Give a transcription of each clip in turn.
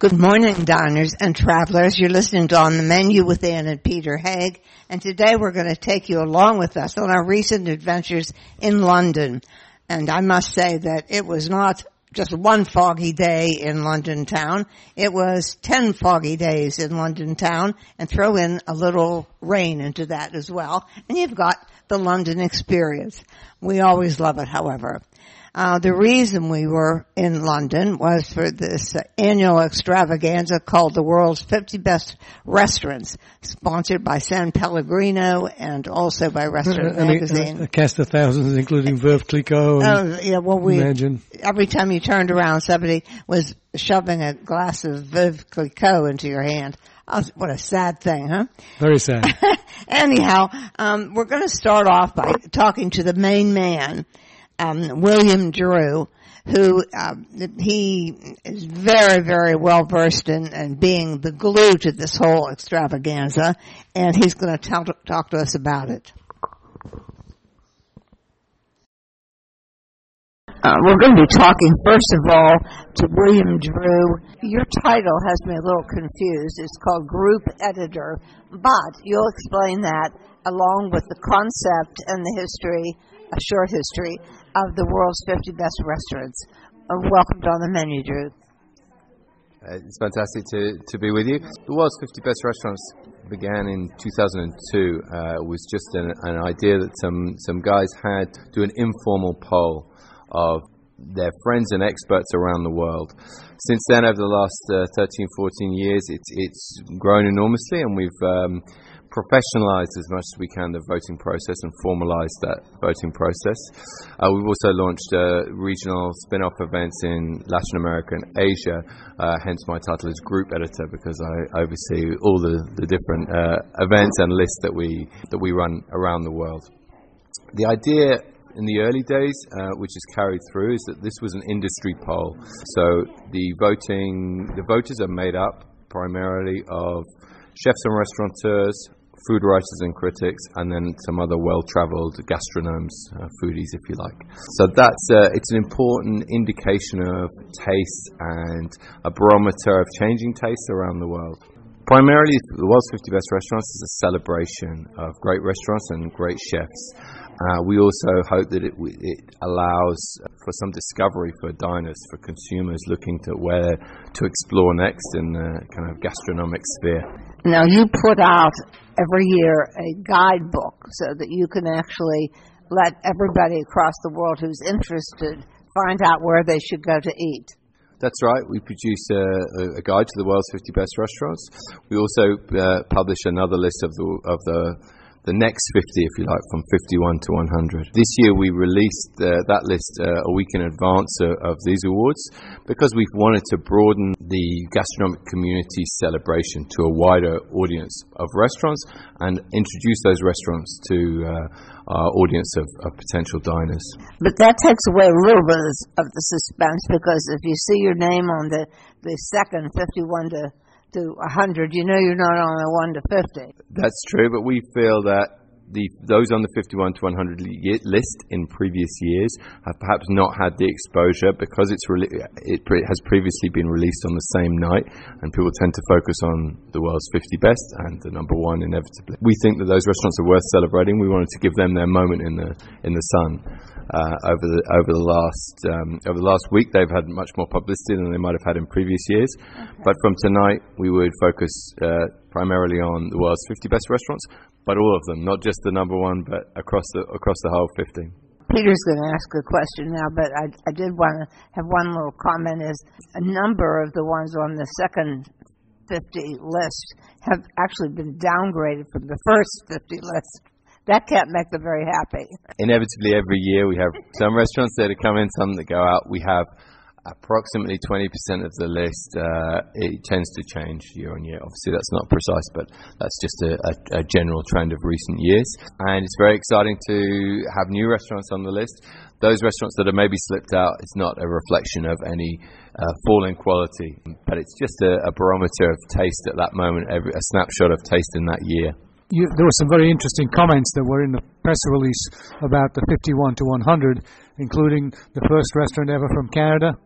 Good morning, diners and travelers. You're listening to On the Menu with Ann and Peter Haig, and today we're going to take you along with us on our recent adventures in London. And I must say that it was not just one foggy day in London town. It was 10 foggy days in London town, and throw in a little rain into that as well, and you've got the London experience. We always love it, however. The reason we were in London was for this annual extravaganza called the World's 50 Best Restaurants, sponsored by San Pellegrino and also by Restaurant Magazine. A cast of thousands, including Veuve Clicquot. Imagine. Every time you turned around, somebody was shoving a glass of Veuve Clicquot into your hand. Oh, what a sad thing, huh? Very sad. Anyhow, we're going to start off by talking to the main man, William Drew, who he is very, very well versed in being the glue to this whole extravaganza, and he's going to talk to us about it. We're going to be talking, first of all, to William Drew. Your title has me a little confused. It's called Group Editor, but you'll explain that along with the concept and the history, a short history, of the world's 50 best restaurants. Welcome to On the Menu, Drew. It's fantastic to be with you. The world's 50 best restaurants began in 2002. It was just an idea that some guys had to do an informal poll of their friends and experts around the world. Since then, over the last 13, 14 years, it's grown enormously, and we've professionalized as much as we can the voting process and formalized that voting process. We've also launched regional spin-off events in Latin America and Asia, hence my title is Group Editor, because I oversee all the different events and lists that we run around the world. The idea in the early days, which is carried through, is that this was an industry poll. So the voters are made up primarily of chefs and restaurateurs, food writers and critics, and then some other well-traveled gastronomes, foodies, if you like. So that's it's an important indication of taste and a barometer of changing tastes around the world. Primarily, the world's 50 best restaurants is a celebration of great restaurants and great chefs. We also hope that it allows for some discovery for diners, for consumers looking to where to explore next in the kind of gastronomic sphere. Now, you put out every year a guidebook so that you can actually let everybody across the world who's interested find out where they should go to eat. That's right. We produce a guide to the world's 50 best restaurants. We also publish another list of the next 50, if you like, from 51 to 100. This year we released that list a week in advance of these awards because we've wanted to broaden the gastronomic community celebration to a wider audience of restaurants and introduce those restaurants to our audience of potential diners. But that takes away a little bit of the suspense, because if you see your name on the second 51 to 100, you know you're not on the 1 to 50. That's true, but we feel that those on the 51 to 100 list in previous years have perhaps not had the exposure because it has previously been released on the same night, and people tend to focus on the world's 50 best and the number one inevitably. We think that those restaurants are worth celebrating. We wanted to give them their moment in the sun. Over the last week, they've had much more publicity than they might have had in previous years. Okay. But from tonight, we would focus primarily on the world's 50 best restaurants, but all of them, not just the number one, but across the whole 50. Peter's going to ask a question now, but I did want to have one little comment. Is a number of the ones on the second 50 list have actually been downgraded from the first 50 list. That can't make them very happy. Inevitably, every year we have some restaurants that come in, some that go out. We have approximately 20% of the list. It tends to change year on year. Obviously, that's not precise, but that's just a general trend of recent years. And it's very exciting to have new restaurants on the list. Those restaurants that are maybe slipped out, it's not a reflection of any fall in quality, but it's just a barometer of taste at that moment, a snapshot of taste in that year. There were some very interesting comments that were in the press release about the 51 to 100, including the first restaurant ever from Canada,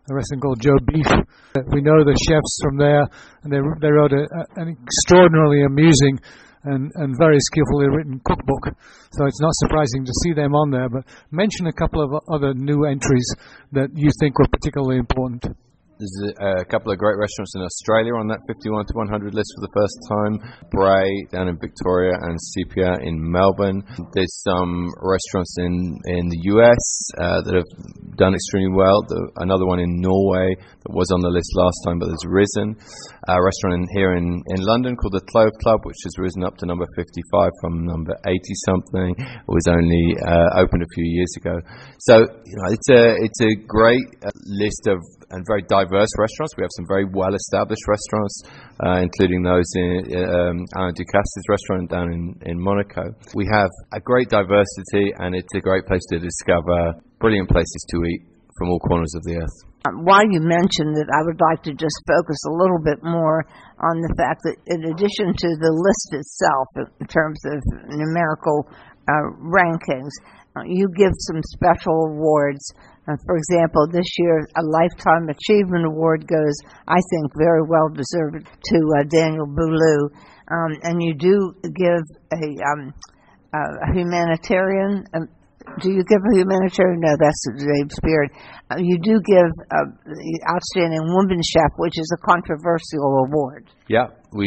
a restaurant called Joe Beef. We know the chefs from there, and they wrote an extraordinarily amusing and very skillfully written cookbook. So it's not surprising to see them on there. But mention a couple of other new entries that you think were particularly important. There's a couple of great restaurants in Australia on that 51 to 100 list for the first time. Bray down in Victoria and Sepia in Melbourne. There's some restaurants in the US that have done extremely well. Another one in Norway that was on the list last time but has risen. A restaurant here in London called the Clove Club, which has risen up to number 55 from number 80-something. It was only opened a few years ago. So it's a great list of and very diverse restaurants. We have some very well-established restaurants, including those in Alain Ducasse's restaurant down in Monaco. We have a great diversity, and it's a great place to discover brilliant places to eat from all corners of the earth. While you mentioned it, I would like to just focus a little bit more on the fact that in addition to the list itself, in terms of numerical rankings, you give some special awards. For example, this year, a Lifetime Achievement Award goes, I think, very well deserved to Daniel Boulou. And you do give a humanitarian. Do you give a humanitarian? No, that's James Beard. You do give the Outstanding Woman Chef, which is a controversial award. Yeah,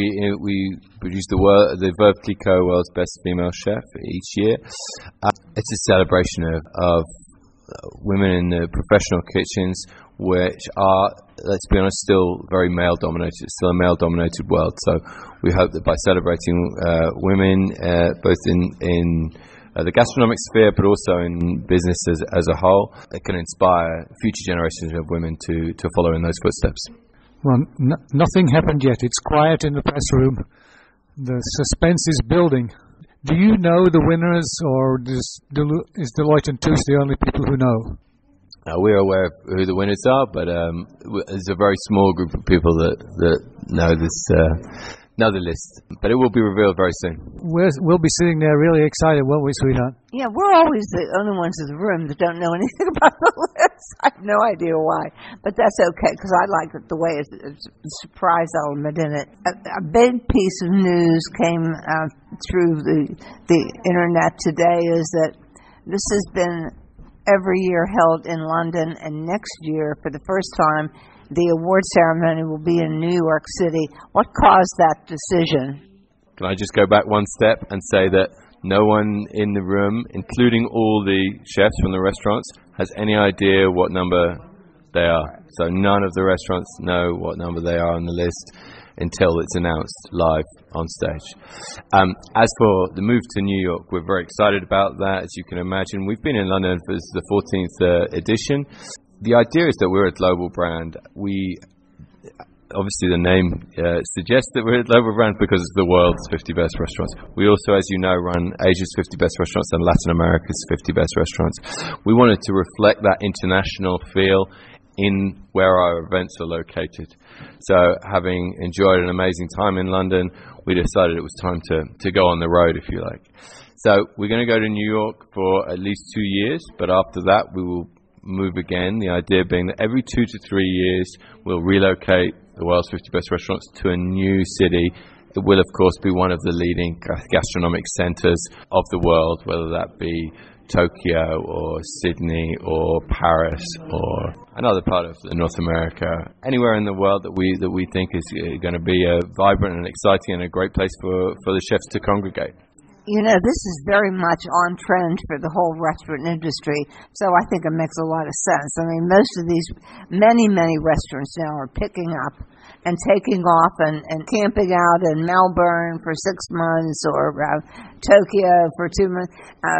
we produce the Veuve Clicquot World's Best Female Chef each year. It's a celebration of women in the professional kitchens, which are, let's be honest, still very male-dominated. It's still a male-dominated world. So we hope that by celebrating women, both in the gastronomic sphere, but also in business as a whole, it can inspire future generations of women to follow in those footsteps. Well, nothing happened yet. It's quiet in the press room. The suspense is building. Do you know the winners, or is Deloitte and Touche the only people who know? We're aware of who the winners are, but there's a very small group of people that know the list. But it will be revealed very soon. We'll be sitting there really excited, won't we, sweetheart? Yeah, we're always the only ones in the room that don't know anything about the list. I have no idea why, but that's okay, because I like the way it's a surprise element in it. A big piece of news came through the internet today is that this has been every year held in London, and next year, for the first time, the award ceremony will be in New York City. What caused that decision? Can I just go back one step and say that no one in the room, including all the chefs from the restaurants, has any idea what number they are. So none of the restaurants know what number they are on the list until it's announced live on stage. As for the move to New York, we're very excited about that. As you can imagine, we've been in London for the 14th edition. The idea is that we're a global brand. Obviously the name suggests that we're a global brand because it's the world's 50 best restaurants. We also, as you know, run Asia's 50 best restaurants and Latin America's 50 best restaurants. We wanted to reflect that international feel in where our events are located. So having enjoyed an amazing time in London, we decided it was time to go on the road, if you like. So we're going to go to New York for at least 2 years, but after that we will move again, the idea being that every 2 to 3 years we'll relocate the world's 50 best restaurants to a new city. It will, of course, be one of the leading gastronomic centres of the world, whether that be Tokyo or Sydney or Paris or another part of North America, anywhere in the world that we think is going to be a vibrant and exciting and a great place for the chefs to congregate. You know, this is very much on trend for the whole restaurant industry, so I think it makes a lot of sense. I mean, most of these, many restaurants now are picking up and taking off and camping out in Melbourne for 6 months or Tokyo for 2 months.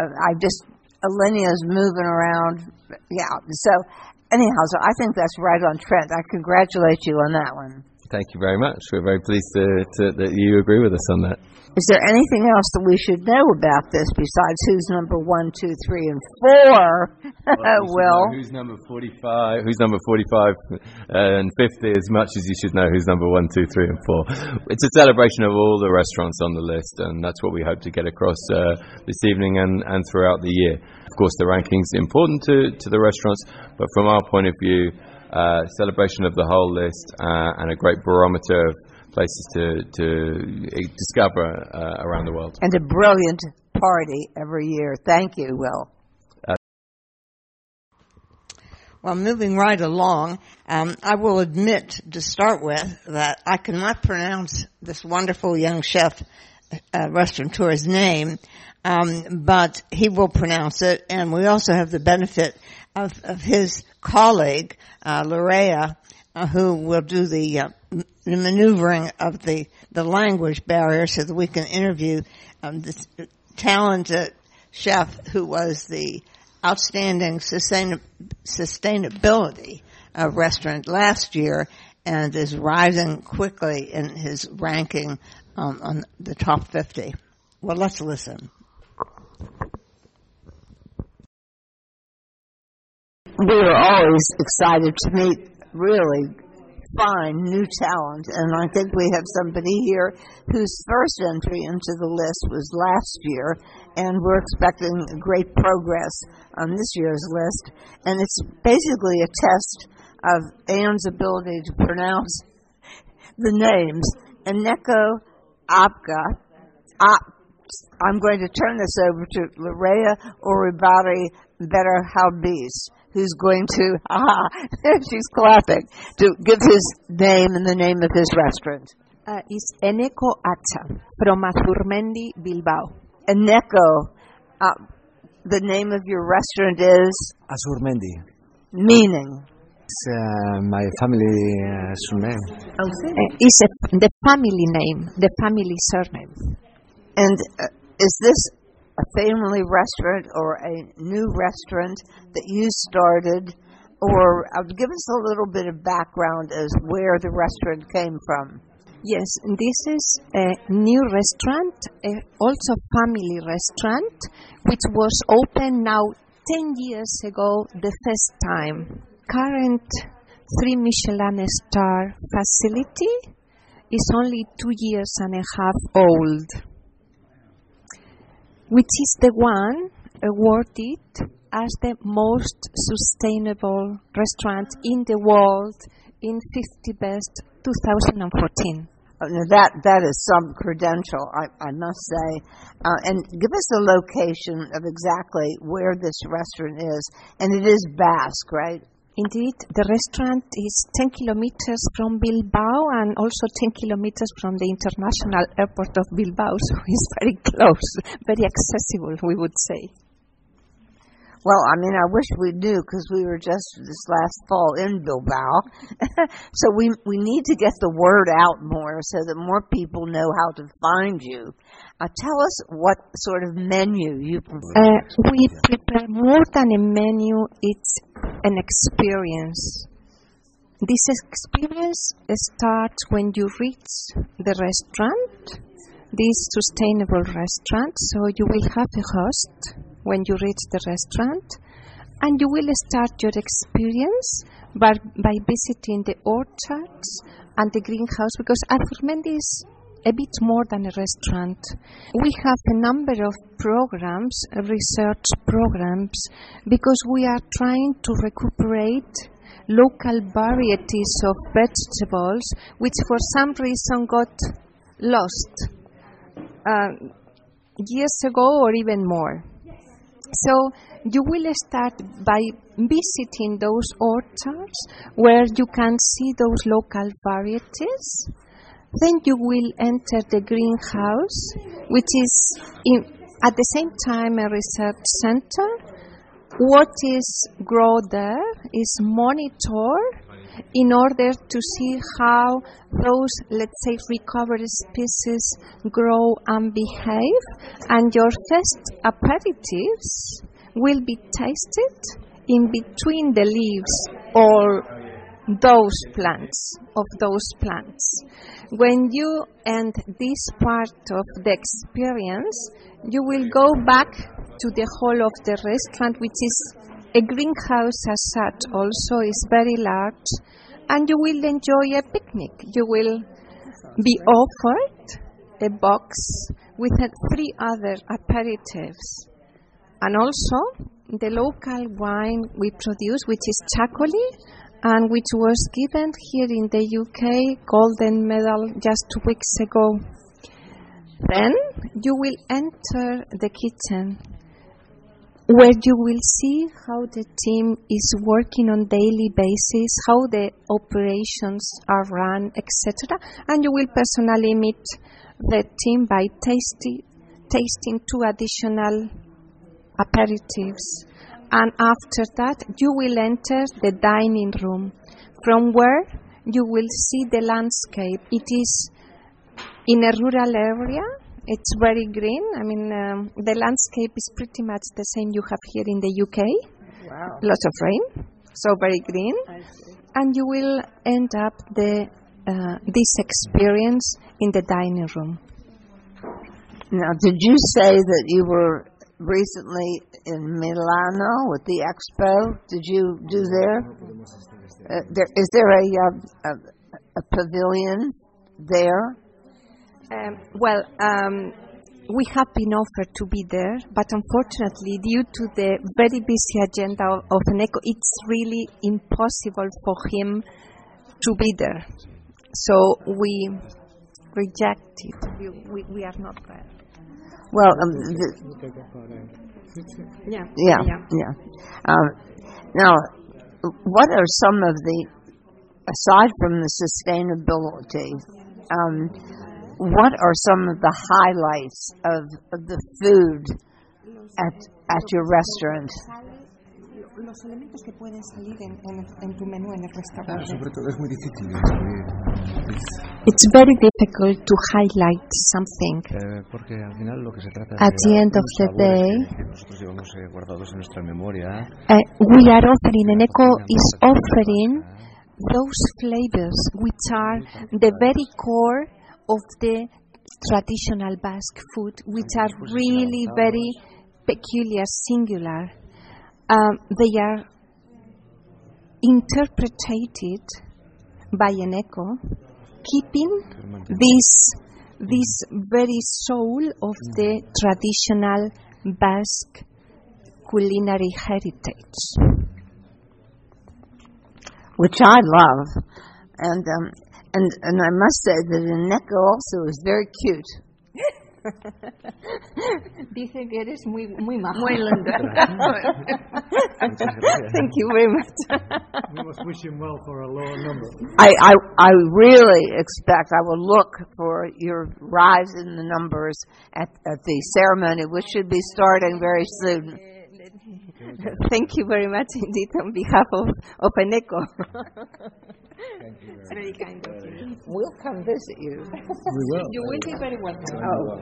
Alinia's moving around. Yeah, so anyhow, so I think that's right on trend. I congratulate you on that one. Thank you very much. We're very pleased that you agree with us on that. Is there anything else that we should know about this besides who's number 1, 2, 3, and 4? Will, who's number 45? Who's number 45 and 50? As much as you should know who's number 1, 2, 3, and 4. It's a celebration of all the restaurants on the list, and that's what we hope to get across this evening and throughout the year. Of course, the ranking's important to the restaurants, but from our point of view, celebration of the whole list, and a great barometer of places to discover around the world. And a brilliant party every year. Thank you, Will. Well, moving right along, I will admit to start with that I cannot pronounce this wonderful young chef restaurateur's name, but he will pronounce it, and we also have the benefit of his colleague, Larea, who will do the maneuvering of the language barrier so that we can interview this talented chef who was the outstanding sustainability restaurant last year and is rising quickly in his ranking on the top 50. Well, let's listen. We are always excited to meet really fine new talent, and I think we have somebody here whose first entry into the list was last year, and we're expecting great progress on this year's list. And it's basically a test of Anne's ability to pronounce the names. Eneko Apga. I'm going to turn this over to Larea Oribari Berhalbis, who's going to, she's clapping, to give his name and the name of his restaurant. Is Eneko Atza from Azurmendi, Bilbao. Eneko, the name of your restaurant is? Azurmendi. Meaning? It's my family surname. It's the family name, the family surname. And is this a family restaurant or a new restaurant that you started? Or give us a little bit of background as where the restaurant came from. Yes, this is a new restaurant, also family restaurant, which was opened now 10 years ago the first time. Current 3 Michelin star facility is only 2 years and a half old, which is the one awarded as the most sustainable restaurant in the world in 50 Best 2014. That is some credential, I must say. And give us a location of exactly where this restaurant is. And it is Basque, right? Indeed, the restaurant is 10 kilometers from Bilbao and also 10 kilometers from the international airport of Bilbao, so it's very close, very accessible, we would say. Well, I mean, I wish we knew because we were just this last fall in Bilbao. So we need to get the word out more so that more people know how to find you. Tell us what sort of menu you prepare. We prepare more than a menu, it's an experience. This experience starts when you reach the restaurant, this sustainable restaurant, so you will have a host when you reach the restaurant, and you will start your experience by visiting the orchards and the greenhouse, because Azurmendi is a bit more than a restaurant. We have a number of programs, research programs, because we are trying to recuperate local varieties of vegetables which for some reason got lost years ago or even more. So you will start by visiting those orchards where you can see those local varieties. Then you will enter the greenhouse, which is at the same time a research center. What is grown there is monitored in order to see how those, let's say, recovered species grow and behave. And your first aperitifs will be tasted in between the leaves or those plants. When you end this part of the experience, you will go back to the hall of the restaurant, which is a greenhouse as such, also is very large, and you will enjoy a picnic. You will be offered a box with 3 other aperitifs. And also the local wine we produce, which is Chacoli, and which was given here in the UK, golden medal, just 2 weeks ago. Then you will enter the kitchen, where you will see how the team is working on daily basis, how the operations are run, etc. And you will personally meet the team by tasting 2 additional aperitifs. And after that, you will enter the dining room, from where you will see the landscape. It is in a rural area. It's very green. I mean, the landscape is pretty much the same you have here in the UK. Wow. Lots of rain, so very green. And you will end up this experience in the dining room. Now, did you say that you were recently in Milano with the expo? Did you do there? Is there a pavilion there? We have been offered to be there, but unfortunately, due to the very busy agenda of Eneco, it's really impossible for him to be there. So we reject it. We are not there. Well, Yeah. Now, what are some of the, aside from the sustainability, what are some of the highlights of the food at your restaurant? Los elementos que pueden salir en tu menú en el restaurante. Sobre todo es muy difícil. It's very difficult to highlight something. Porque al final lo que se trata At the end of the day, que nosotros llevamos guardados en nuestra memoria. We are offering, Eneco is offering those flavors which are the very core of the traditional Basque food, which are really very peculiar, singular. They are interpreted by Eneco, keeping this very soul of the traditional Basque culinary heritage, which I love, and I must say that Eneco also is very cute. Dice que eres muy majo. Muy linda. Thank you very much. We must wish him well for a lower number. I really expect I will look for your rise in the numbers at the ceremony, which should be starting very soon. Thank you very much indeed on behalf of Eneco. Very kind of you. We'll come visit you. We will. You will be very welcome. Oh,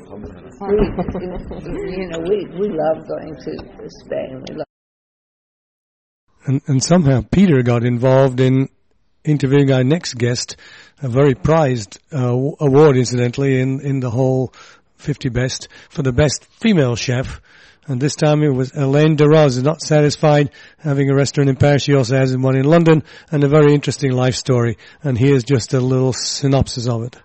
we love going to Spain. We love. And somehow Peter got involved in interviewing our next guest, a very prized award, incidentally, in the whole 50 Best for the best female chef. And this time it was Hélène Darroze, not satisfied having a restaurant in Paris. She also has one in London, and a very interesting life story. And here's just a little synopsis of it.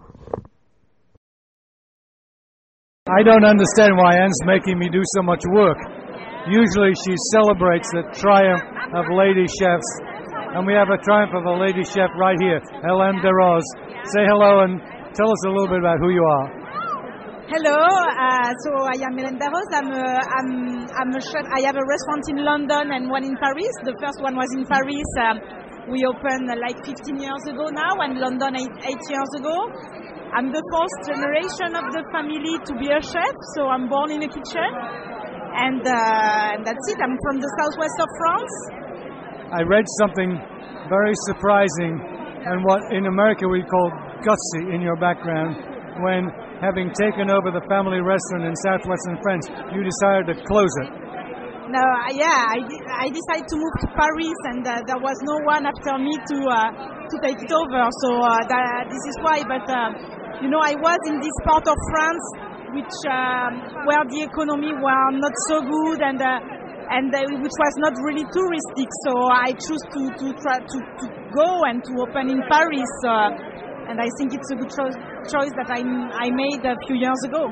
I don't understand why Anne's making me do so much work. Usually she celebrates the triumph of lady chefs, and we have a triumph of a lady chef right here, Hélène Darroze. Say hello and tell us a little bit about who you are. Hello, so I am Hélène Darroze. I'm a chef. I have a restaurant in London and one in Paris. The first one was in Paris. We opened like 15 years ago now, and London 8 years ago. I'm the fourth generation of the family to be a chef, so I'm born in a kitchen, and that's it. I'm from the southwest of France. I read something very surprising, and what in America we call gutsy in your background, when having taken over the family restaurant in southwestern France, you decided to close it. No, I decided to move to Paris, and there was no one after me to take it over. So this is why. But I was in this part of France, where the economy were not so good, and which was not really touristic. So I chose to try to go and to open in Paris. And I think it's a good choice that I made a few years ago.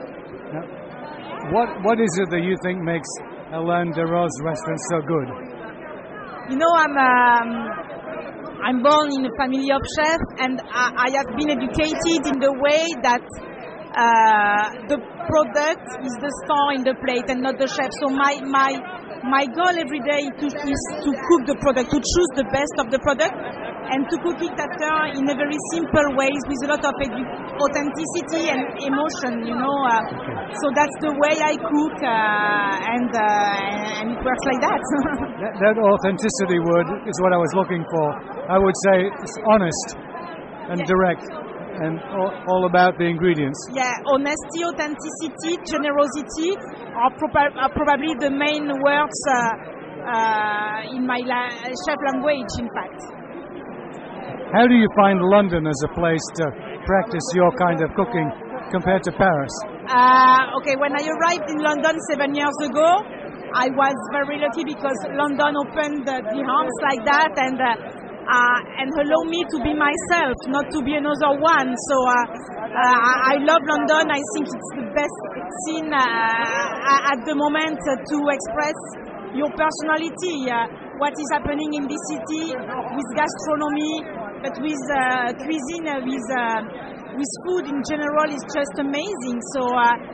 Now, what is it that you think makes Hélène Darroze restaurant so good? I'm born in a family of chefs, and I have been educated in the way that the product is the star in the plate and not the chef. So my goal every day is to cook the product, to choose the best of the product, and to cook it after in a very simple way with a lot of authenticity and emotion, So that's the way I cook, and it works like that. That authenticity word is what I was looking for. I would say it's honest and direct and all about the ingredients. Yeah, honesty, authenticity, generosity are probably the main words in my chef language, in fact. How do you find London as a place to practice your kind of cooking compared to Paris? Okay, when I arrived in London 7 years ago, I was very lucky because London opened the arms like that and allow me to be myself, not to be another one. So I love London. I think it's the best scene at the moment to express your personality. What is happening in this city with gastronomy, but with cuisine, with food in general is just amazing. So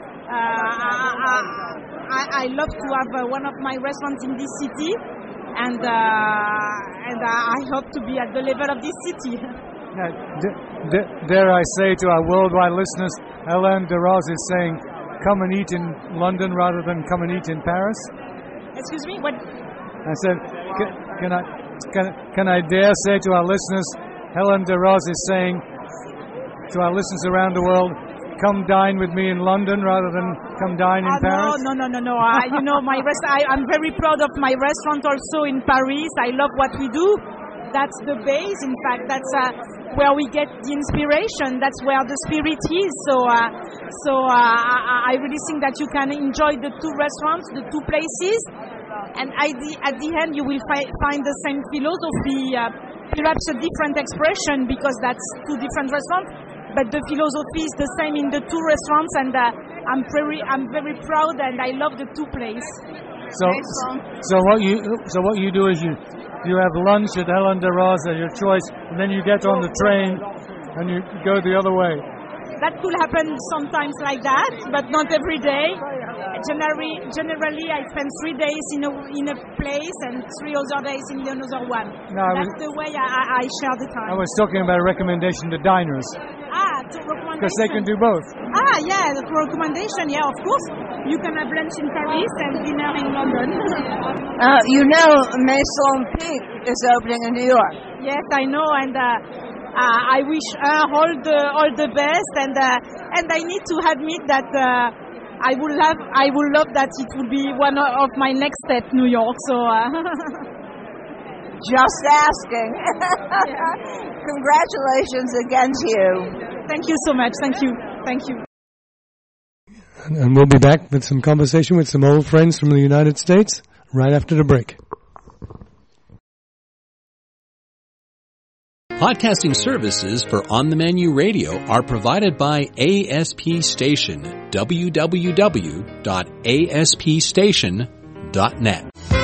I love to have one of my restaurants in this city, and I hope to be at the level of this city. Dare I say to our worldwide listeners, Hélène Darroze is saying, come and eat in London rather than come and eat in Paris? Excuse me? What? I said, can I dare say to our listeners, Hélène Darroze is saying to our listeners around the world, come dine with me in London rather than come dine in Paris? No. I'm very proud of my restaurant also in Paris. I love what we do. That's the base, in fact. That's where we get the inspiration. That's where the spirit is. So I really think that you can enjoy the two restaurants, the two places, and at the end you will find the same philosophy, perhaps a different expression because that's two different restaurants, but the philosophy is the same in the two restaurants, and I'm very proud, and I love the two places. So what you do is you have lunch at Hélène Darroze, your choice, and then you get on the train and you go the other way. That could happen sometimes like that, but not every day. Generally, I spend 3 days in a place and 3 other days in another one. That's the way I share the time. I was talking about a recommendation to diners. Because they can do both. Yeah, the recommendation, yeah, of course. You can have lunch in Paris and dinner in London. Maison Pique is opening in New York. Yes, I know, and I wish her all the best, and I need to admit that I would love that it would be one of my next step, New York. So. Just asking. Congratulations again to you. Thank you so much. Thank you. And we'll be back with some conversation with some old friends from the United States right after the break. Podcasting services for On the Menu Radio are provided by ASP Station, www.aspstation.net.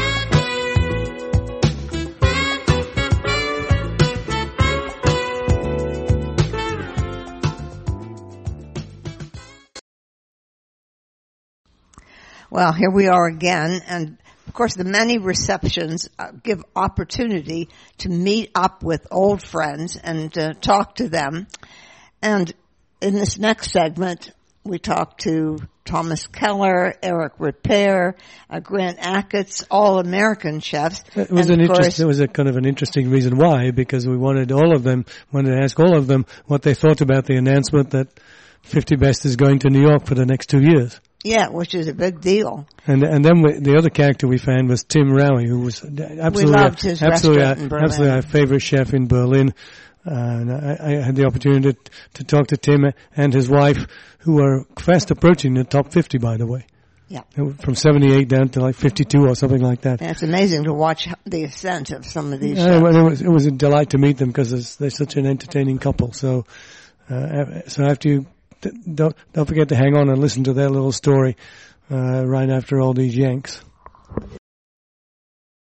Well, here we are again, and of course the many receptions give opportunity to meet up with old friends and talk to them. And in this next segment, we talk to Thomas Keller, Eric Ripert, Grant Achatz, all American chefs. It was a kind of an interesting reason why, because we wanted to ask all of them what they thought about the announcement that 50 Best is going to New York for the next 2 years. Yeah, which is a big deal. And then the other character we found was Tim Rowie, who was absolutely our favorite chef in Berlin. And I had the opportunity to talk to Tim and his wife, who are fast approaching the top 50, by the way. Yeah. From 78 down to like 52 or something like that. And it's amazing to watch the ascent of some of these chefs. It was a delight to meet them because they're such an entertaining couple. So after you don't forget to hang on and listen to their little story right after all these Yanks.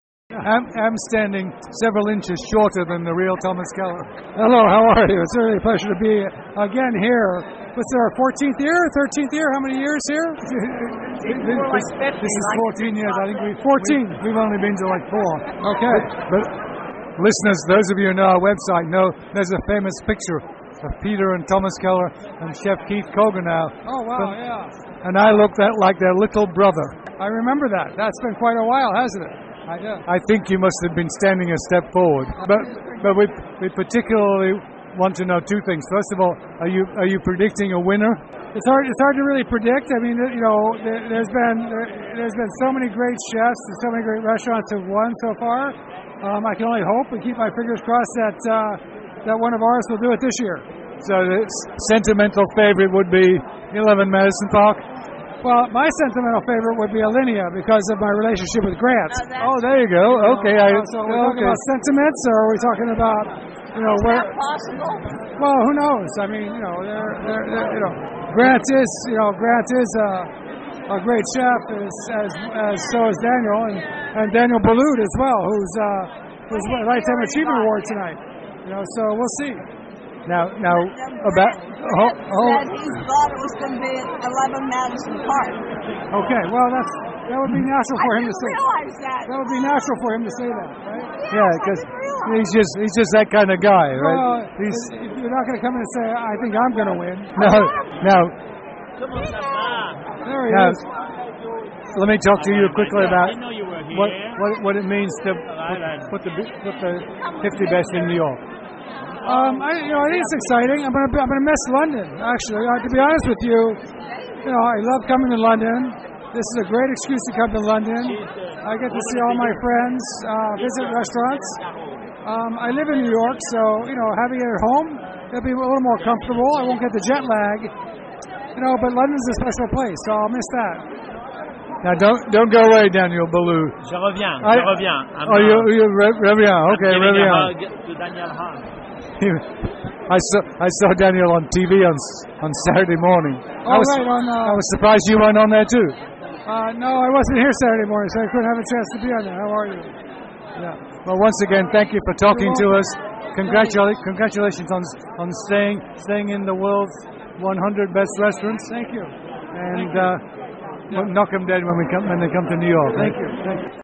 I'm standing several inches shorter than the real Thomas Keller. Hello, how are you? It's really a pleasure to be again here. What's our 14th year, 13th year? How many years here? This is 14 years. I think 14. We've only been to like 4. Okay. But listeners, those of you who know our website know there's a famous picture of Peter and Thomas Keller and Chef Keith Cogonow. Oh, wow, yeah. And I looked like their little brother. I remember that. That's been quite a while, hasn't it? I think you must have been standing a step forward. But we particularly want to know 2 things. First of all, are you predicting a winner? It's hard to really predict. I mean, there's been so many great chefs and so many great restaurants have won so far. I can only hope and keep my fingers crossed that one of ours will do it this year. So the sentimental favorite would be 11 Madison Park. Well, my sentimental favorite would be Alinea because of my relationship with Grant. Oh, there you go. Okay. So we're talking about sentiments, or are we talking about, where? Possible. Well, who knows? I mean, Grant is a great chef, as so is Daniel, and Daniel Boulud as well, who's Lifetime Achievement Award tonight. So we'll see. Now about he thought it was going to be at 11 Madison Park. Okay, well that would be natural for him to say. That would be natural for him to say that, right? Yeah, because he's just that kind of guy, right? Well, you're not going to come in and say, I think I'm going to win. No. There he is. Let me talk to you quickly about what it means to put the 50 best in New York. I think it's exciting. I'm gonna miss London. Actually, to be honest with you, I love coming to London. This is a great excuse to come to London. I get to see all my friends, visit restaurants. I live in New York, so having it at home, it'll be a little more comfortable. I won't get the jet lag. But London's a special place, so I'll miss that. Now don't go away, Daniel Boulud. Je reviens. You reviens. Okay, reviens. I saw Daniel on TV on Saturday morning. I was surprised you weren't on there too. No, I wasn't here Saturday morning, so I couldn't have a chance to be on there. How are you? Yeah. Well, once again, thank you for talking to us. Congratulations on staying in the world's 100 best restaurants. Thank you. And knock them dead when they come to New York. Thank you.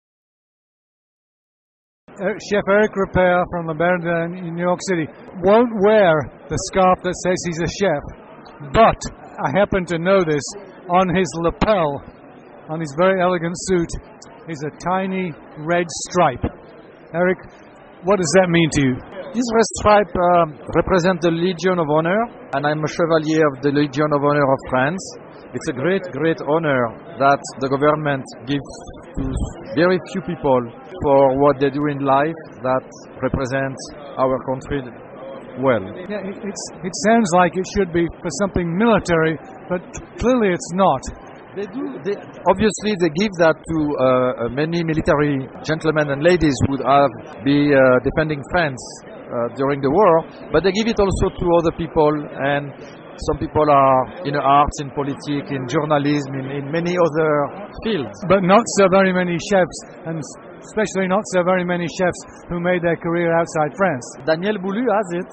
Chef Eric Ripert from La Bernardin in New York City won't wear the scarf that says he's a chef, but I happen to know this. On his lapel, on his very elegant suit, is a tiny red stripe. Eric, what does that mean to you? This red stripe represents the Legion of Honor, and I'm a Chevalier of the Legion of Honor of France. It's a great, great honor that the government gives to very few people for what they do in life that represents our country well. Yeah, it sounds like it should be for something military, but clearly it's not. Obviously, they give that to many military gentlemen and ladies who would be defending France during the war, but they give it also to other people, and some people are in arts, in politics, in journalism, in many other fields. But not so very many chefs, and especially not so very many chefs who made their career outside France. Daniel Boulud has it.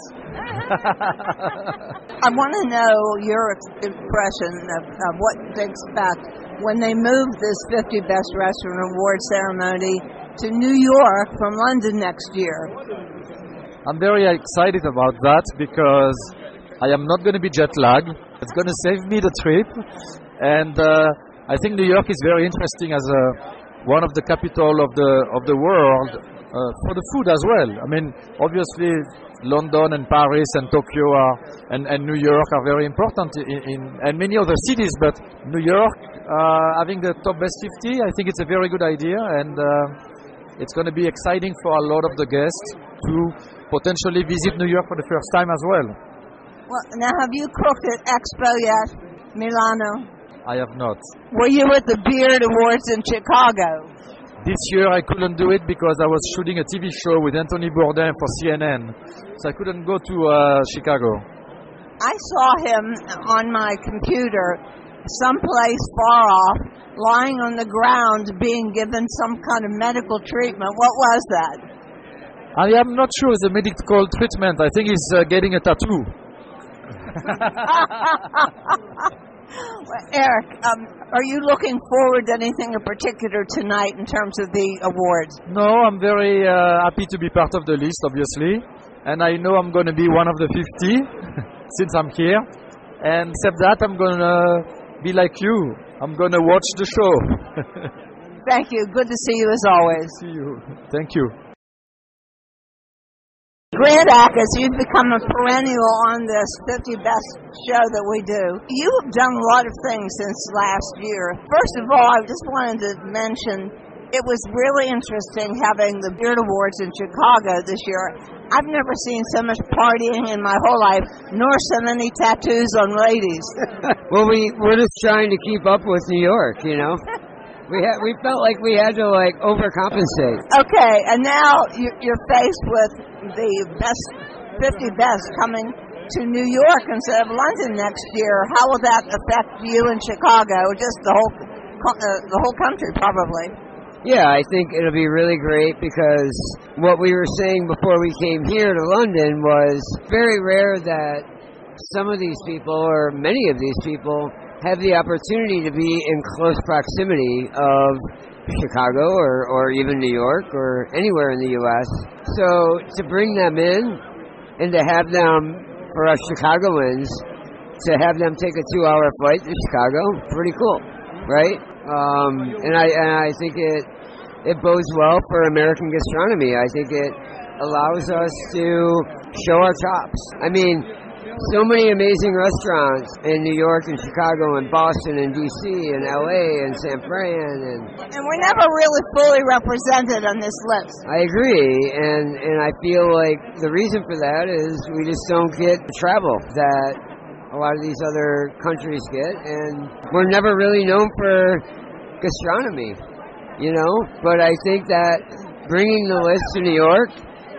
I want to know your impression of what to expect when they move this 50 Best Restaurant Award ceremony to New York from London next year. I'm very excited about that because I am not going to be jet lagged. It's going to save me the trip, and I think New York is very interesting as one of the capital of the world for the food as well. I mean, obviously, London and Paris and Tokyo and New York are very important and many other cities, but New York having the top best 50, I think it's a very good idea, and it's going to be exciting for a lot of the guests to potentially visit New York for the first time as well. Well, now, have you cooked at Expo yet, Milano? I have not. Were you at the Beard Awards in Chicago? This year I couldn't do it because I was shooting a TV show with Anthony Bourdain for CNN, so I couldn't go to Chicago. I saw him on my computer someplace far off, lying on the ground, being given some kind of medical treatment. What was that? I am not sure it's a medical treatment. I think he's getting a tattoo. Eric, are you looking forward to anything in particular tonight in terms of the awards? No, I'm very happy to be part of the list, obviously. And I know I'm going to be one of the 50 since I'm here. And except that, I'm going to be like you. I'm going to watch the show. Thank you. Good to see you as always. See you. Thank you. Grant Achatz, you've become a perennial on this 50 Best show that we do. You have done a lot of things since last year. First of all, I just wanted to mention it was really interesting having the Beard Awards in Chicago this year. I've never seen so much partying in my whole life, nor so many tattoos on ladies. Well, we're just trying to keep up with New York, you know. We felt like we had to overcompensate. Okay, and now you're faced with the 50 best coming to New York instead of London next year. How will that affect you in Chicago? Just the whole country, probably. Yeah, I think it'll be really great because what we were saying before we came here to London was very rare that some of these people, or many of these people, have the opportunity to be in close proximity of Chicago or even New York or anywhere in the U.S. So to bring them in and to have them, for us Chicagoans, to have them take a 2-hour flight to Chicago, pretty cool, right? And I think it bodes well for American gastronomy. I think it allows us to show our chops. I mean, so many amazing restaurants in New York and Chicago and Boston and D.C. and L.A. and San Fran. And we're never really fully represented on this list. I agree, and I feel like the reason for that is we just don't get the travel that a lot of these other countries get, and we're never really known for gastronomy, you know? But I think that bringing the list to New York,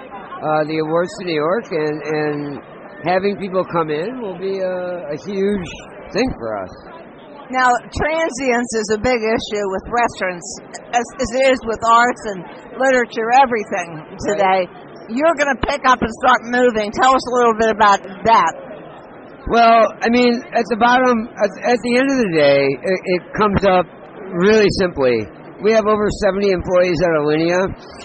the awards to New York, and having people come in will be a huge thing for us. Now, transience is a big issue with restaurants, as it is with arts and literature, everything today. Right. You're going to pick up and start moving. Tell us a little bit about that. Well, I mean, at the bottom, at the end of the day, it comes up really simply. We have over 70 employees at Alinea.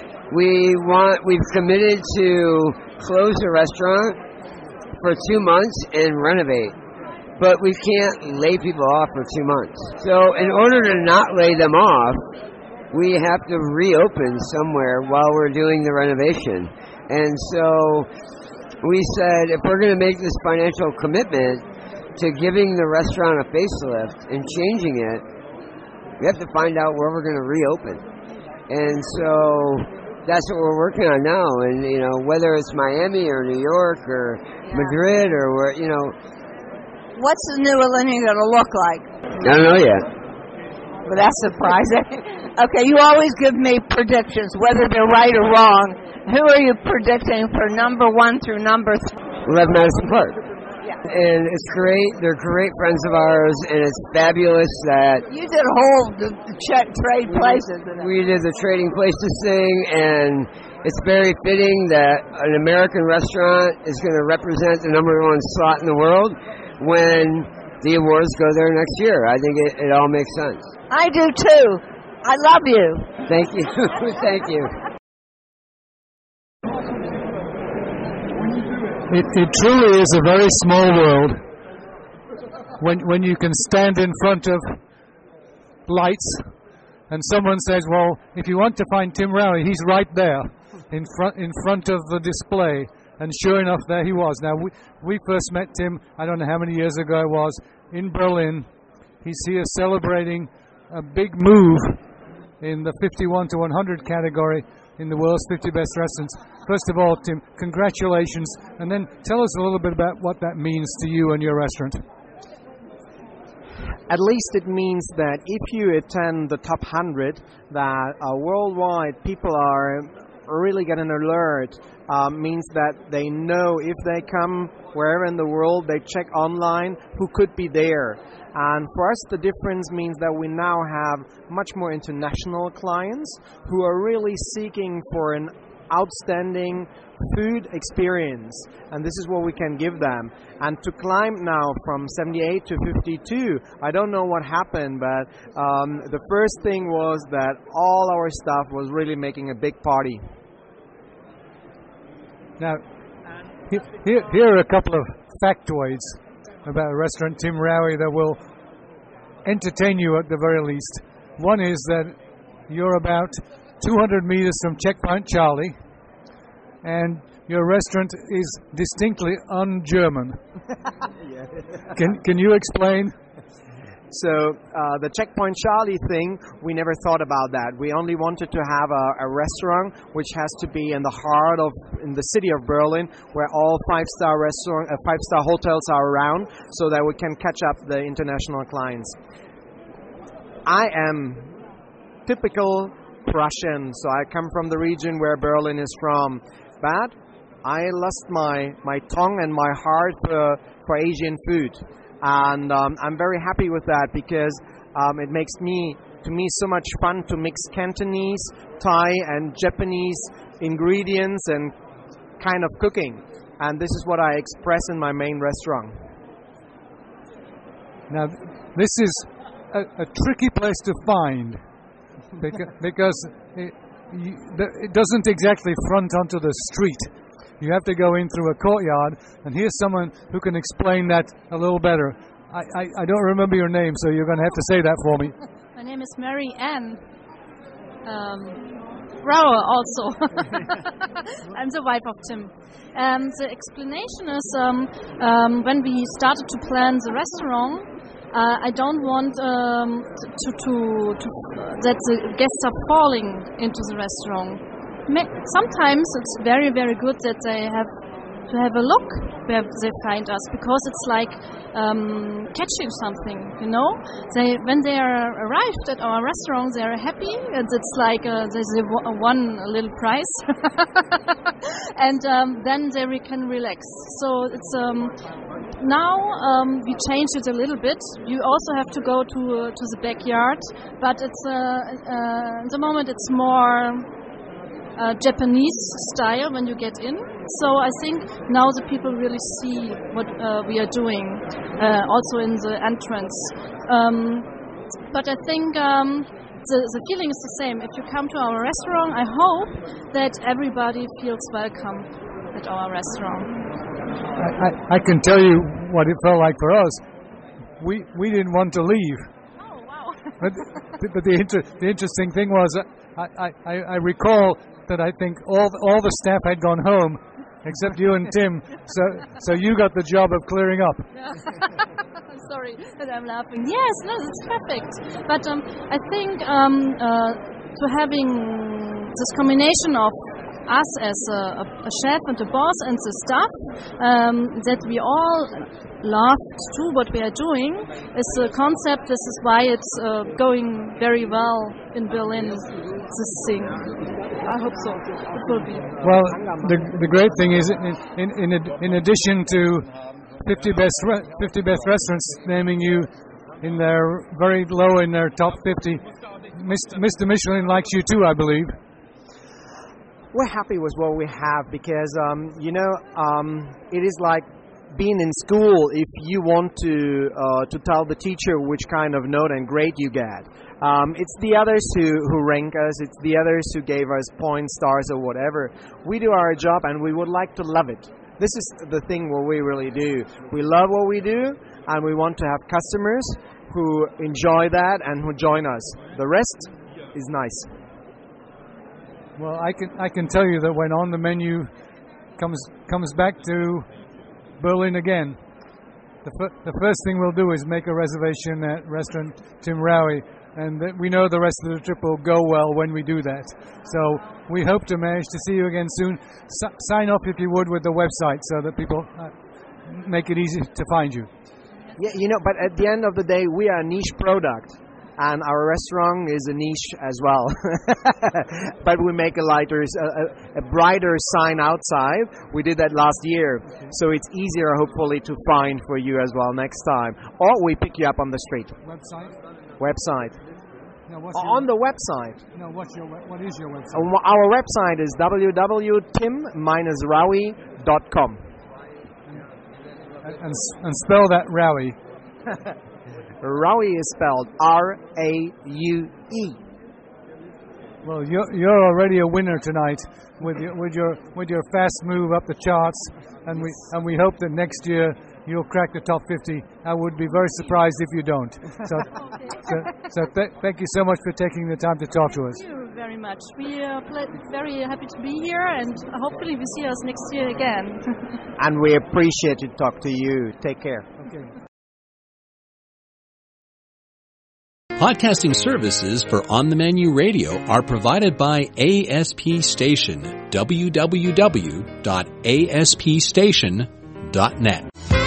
We've committed to close the restaurant for 2 months and renovate. But we can't lay people off for 2 months. So in order to not lay them off, we have to reopen somewhere while we're doing the renovation. And so we said, if we're going to make this financial commitment to giving the restaurant a facelift and changing it, we have to find out where we're going to reopen. And so that's what we're working on now. And, you know, whether it's Miami or New York or Madrid or where, you know. What's the new Alinea going to look like? I don't know yet. Well, that's surprising. Okay, you always give me predictions, whether they're right or wrong. Who are you predicting for number 1 through number 3? We'll have Madison Park. Yeah. And it's great. They're great friends of ours, and it's fabulous that you did a whole trade places. We did the trading places thing, and it's very fitting that an American restaurant is going to represent the number 1 slot in the world when the awards go there next year. I think it all makes sense. I do too. I love you. Thank you. Thank you. It truly is a very small world when you can stand in front of lights and someone says, well, if you want to find Tim Rowley, he's right there in front of the display. And sure enough, there he was. Now, we first met Tim, I don't know how many years ago it was, in Berlin. He's here celebrating a big move in the 51 to 100 category in the world's 50 best restaurants. First of all, Tim, congratulations. And then tell us a little bit about what that means to you and your restaurant. At least it means that if you attend the top 100, that worldwide people are really get an alert means that they know if they come wherever in the world, they check online who could be there. And for us, the difference means that we now have much more international clients who are really seeking for an outstanding food experience, and this is what we can give them. And to climb now from 78 to 52, I don't know what happened, but the first thing was that all our staff was really making a big party. Now, here are a couple of factoids about restaurant Tim Rowie that will entertain you at the very least. One is that you're about 200 meters from Checkpoint Charlie, and your restaurant is distinctly un-German. Can you explain? So the Checkpoint Charlie thing, we never thought about that. We only wanted to have a restaurant which has to be in the heart of, in the city of Berlin, where all five-star hotels are around, so that we can catch up the international clients. I am typical Prussian, so I come from the region where Berlin is from. But I lost my tongue and my heart for Asian food. And I'm very happy with that, because it makes to me so much fun to mix Cantonese, Thai and Japanese ingredients and kind of cooking. And this is what I express in my main restaurant. Now, this is a tricky place to find, because it doesn't exactly front onto the street. You have to go in through a courtyard, and here's someone who can explain that a little better. I don't remember your name, so you're going to have to say that for me. My name is Mary Ann Rower also. I'm the wife of Tim. The explanation is when we started to plan the restaurant, I don't want that the guests are falling into the restaurant. Sometimes it's very, very good that they have to have a look where they find us, because it's like catching something, you know. When they are arrived at our restaurant, they are happy, and it's like they won a little prize, and then they can relax. So it's now we changed it a little bit. You also have to go to the backyard, but it's at the moment it's more Japanese style when you get in. So I think now the people really see what we are doing, also in the entrance. But I think the feeling is the same. If you come to our restaurant, I hope that everybody feels welcome at our restaurant. I can tell you what it felt like for us. We didn't want to leave. Oh, wow. But the interesting thing was, I recall that I think all the staff had gone home, except you and Tim. So you got the job of clearing up. I'm sorry that I'm laughing. Yes, no, it's perfect. But I think to having this combination of us as a chef and a boss and the staff, that we all love to do what we are doing, is a concept. This is why it's going very well in Berlin, this thing. I hope so. It will be. Well, the great thing is, in addition to 50 best restaurants naming you in their very low in their top 50, Mr. Michelin likes you too, I believe. We're happy with what we have, because it is like being in school. If you want to tell the teacher which kind of note and grade you get, it's the others who rank us. It's the others who gave us points, stars, or whatever. We do our job, and we would like to love it. This is the thing what we really do. We love what we do, and we want to have customers who enjoy that and who join us. The rest is nice. Well, I can tell you that when On the Menu comes back to Berlin again, the first thing we'll do is make a reservation at Restaurant Tim Rowie, and we know the rest of the trip will go well when we do that. So we hope to manage to see you again soon. Sign up, if you would, with the website so that people make it easy to find you. Yeah, but at the end of the day, we are a niche product. And our restaurant is a niche as well. But we make a brighter sign outside. We did that last year. So it's easier, hopefully, to find for you as well next time. Or we pick you up on the street. Website. No, on the website. No, what is your website? Our website is www.tim-raui.com. And spell that Raui. Raui is spelled R-A-U-E. Well, you're already a winner tonight with your fast move up the charts, and we hope that next year you'll crack the top 50. I would be very surprised if you don't. So thank you so much for taking the time to talk to us. Thank you very much. We are very happy to be here, and hopefully we see us next year again. And we appreciate to talk to you. Take care. Okay. Podcasting services for On the Menu Radio are provided by ASP Station, www.aspstation.net.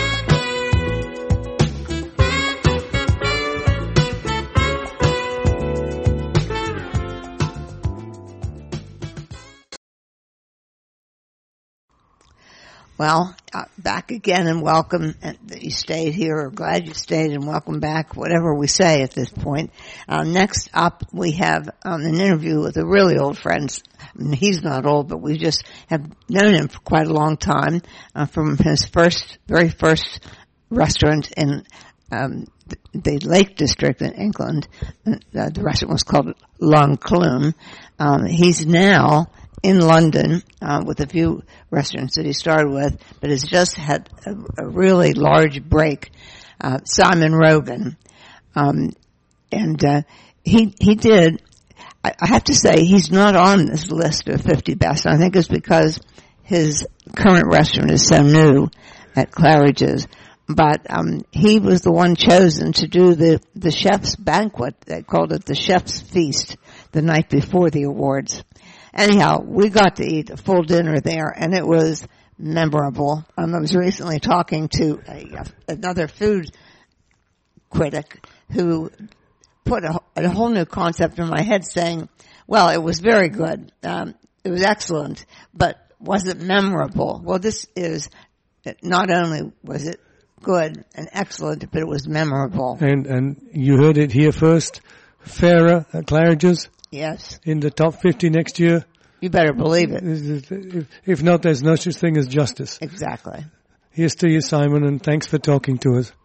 Well, back again and welcome that you stayed here, or glad you stayed, and welcome back, whatever we say at this point. Next up, we have an interview with a really old friend. I mean, he's not old, but we just have known him for quite a long time, from his very first restaurant in the Lake District in England. The restaurant was called L'Enclume. He's now in London with a few restaurants that he started with, but has just had a really large break. Simon Rogan, and he did. I have to say he's not on this list of 50 best. I think it's because his current restaurant is so new at Claridge's. But he was the one chosen to do the chef's banquet. They called it the chef's feast the night before the awards. Anyhow, we got to eat a full dinner there, and it was memorable. I was recently talking to another food critic who put a whole new concept in my head, saying, well, it was very good. It was excellent, but was it memorable? Well, this is, not only was it good and excellent, but it was memorable. And you heard it here first. Farah at Claridge's. Yes. In the top 50 next year. You better believe it. If not, there's no such thing as justice. Exactly. Here's to you, Simon, and thanks for talking to us.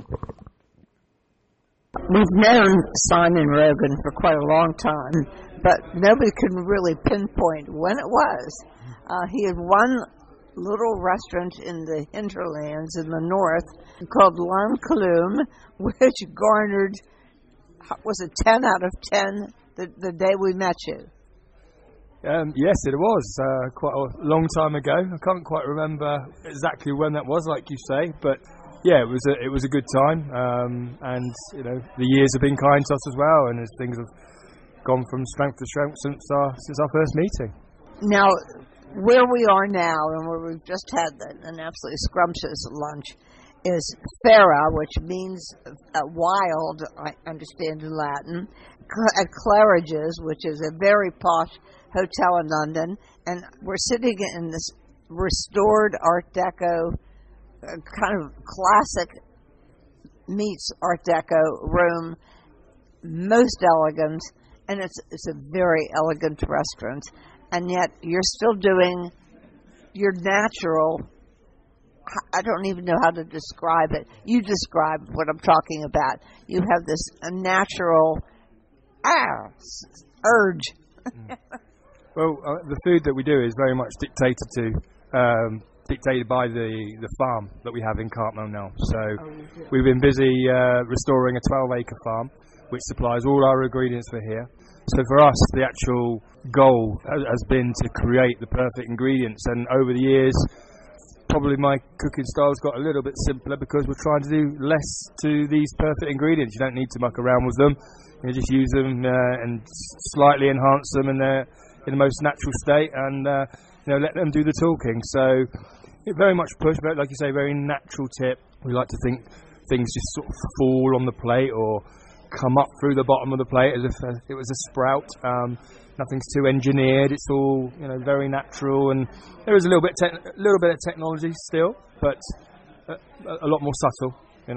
We've known Simon Rogan for quite a long time, but nobody could really pinpoint when it was. He had one little restaurant in the hinterlands in the north called L'Enclume, which garnered, was it 10 out of 10 the day we met you? Yes, it was quite a long time ago. I can't quite remember exactly when that was, like you say, but yeah, it was a good time, and you know, the years have been kind to us as well, and as things have gone from strength to strength since our first meeting. Now, where we are now, and where we've just had an absolutely scrumptious lunch, is Fera, which means wild, I understand in Latin, at Claridge's, which is a very posh hotel in London, and we're sitting in this restored Art Deco, kind of classic meets Art Deco room, most elegant, and it's a very elegant restaurant, and yet you're still doing your natural, I don't even know how to describe it. You describe what I'm talking about. You have this natural urge. Well, the food that we do is very much dictated by the farm that we have in Cartmel now. So we've been busy restoring a 12-acre farm, which supplies all our ingredients for here. So for us, the actual goal has been to create the perfect ingredients. And over the years, probably my cooking style's got a little bit simpler because we're trying to do less to these perfect ingredients. You don't need to muck around with them. You just use them and slightly enhance them in the most natural state, and let them do the talking. So it very much pushed, but like you say, very natural tip. We like to think things just sort of fall on the plate, or come up through the bottom of the plate as if it was a sprout. Nothing's too engineered. It's all very natural, and there is a little bit of technology still, but a lot more subtle. We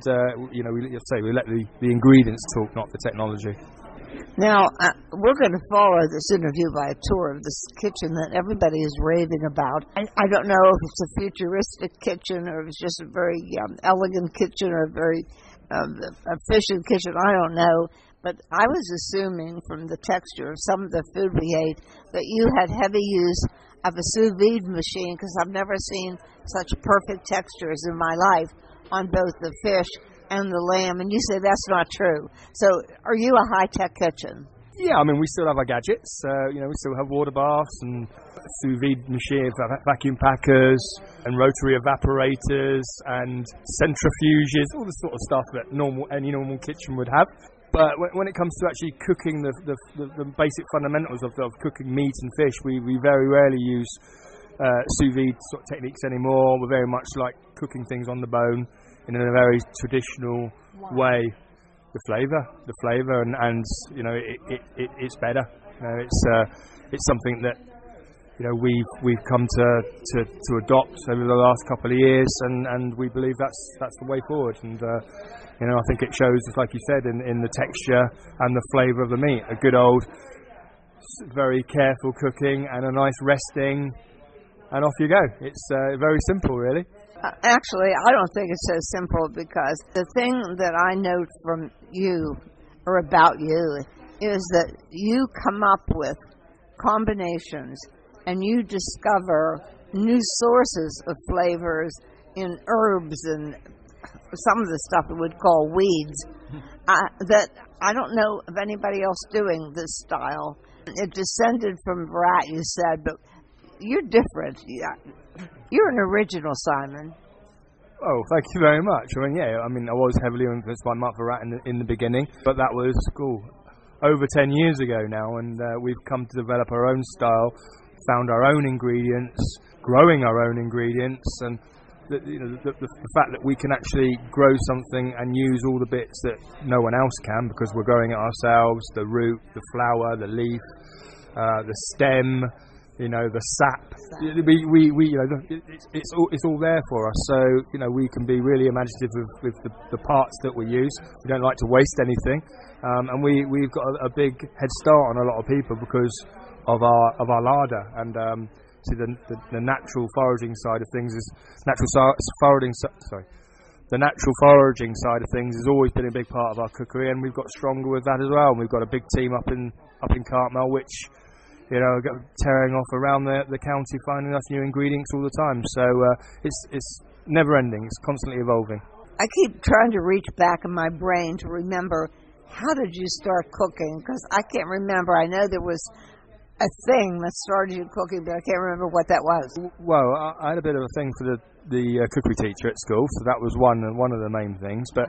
let the ingredients talk, not the technology. Now, we're going to follow this interview by a tour of this kitchen that everybody is raving about. I don't know if it's a futuristic kitchen or if it's just a very elegant kitchen or a very efficient kitchen. I don't know. But I was assuming from the texture of some of the food we ate that you had heavy use of a sous vide machine, because I've never seen such perfect textures in my life on both the fish and the lamb, and you say that's not true. So are you a high-tech kitchen? Yeah, I mean, we still have our gadgets. We still have water baths and sous vide machines, vacuum packers and rotary evaporators and centrifuges, all the sort of stuff that any normal kitchen would have. But when it comes to actually cooking the basic fundamentals of cooking meat and fish, we very rarely use sous vide sort of techniques anymore. We're very much like cooking things on the bone in a very traditional way. The flavour, and it's better. It's something that we've come to adopt over the last couple of years, and we believe that's the way forward. And I think it shows, like you said, in the texture and the flavour of the meat. A good old, very careful cooking and a nice resting, and off you go. It's very simple, really. Actually, I don't think it's so simple, because the thing that I note from you, or about you, is that you come up with combinations and you discover new sources of flavors in herbs and some of the stuff we would call weeds, that I don't know of anybody else doing this style. It descended from Barat, you said, but you're different. You're an original, Simon. Oh, thank you very much. I was heavily influenced by Mark Barat in the beginning, but that was over 10 years ago now, and we've come to develop our own style, found our own ingredients, growing our own ingredients, and the fact that we can actually grow something and use all the bits that no one else can, because we're growing it ourselves: the root, the flower, the leaf, the stem, the sap. It's all there for us. So we can be really imaginative with the parts that we use. We don't like to waste anything, and we've got a big head start on a lot of people because of our larder. And see, the natural foraging side of things is the natural foraging side of things has always been a big part of our cookery, and we've got stronger with that as well. And we've got a big team up in Cartmel, which tearing off around the county, finding us new ingredients all the time. So it's never ending. It's constantly evolving. I keep trying to reach back in my brain to remember, how did you start cooking? Because I can't remember. I know there was a thing that started you cooking, but I can't remember what that was. Well, I had a bit of a thing for the cookery teacher at school, so that was one of the main things. But